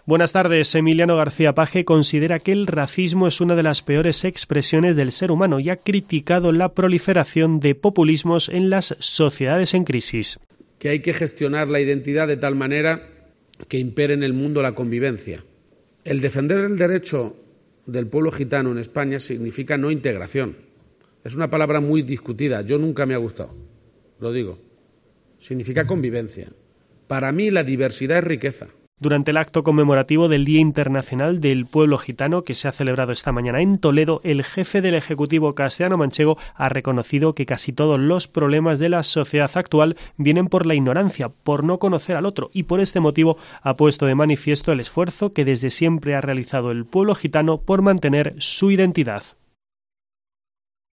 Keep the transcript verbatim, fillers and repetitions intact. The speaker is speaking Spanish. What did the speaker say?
Buenas tardes. Emiliano García Paje considera que el racismo es una de las peores expresiones del ser humano y ha criticado la proliferación de populismos en las sociedades en crisis. Que hay que gestionar la identidad de tal manera que impere en el mundo la convivencia. El defender el derecho del pueblo gitano en España significa no integración. Es una palabra muy discutida, yo nunca me ha gustado, lo digo. Significa convivencia. Para mí la diversidad es riqueza. Durante el acto conmemorativo del Día Internacional del Pueblo Gitano, que se ha celebrado esta mañana en Toledo, el jefe del Ejecutivo castellano-manchego ha reconocido que casi todos los problemas de la sociedad actual vienen por la ignorancia, por no conocer al otro, y por este motivo ha puesto de manifiesto el esfuerzo que desde siempre ha realizado el pueblo gitano por mantener su identidad.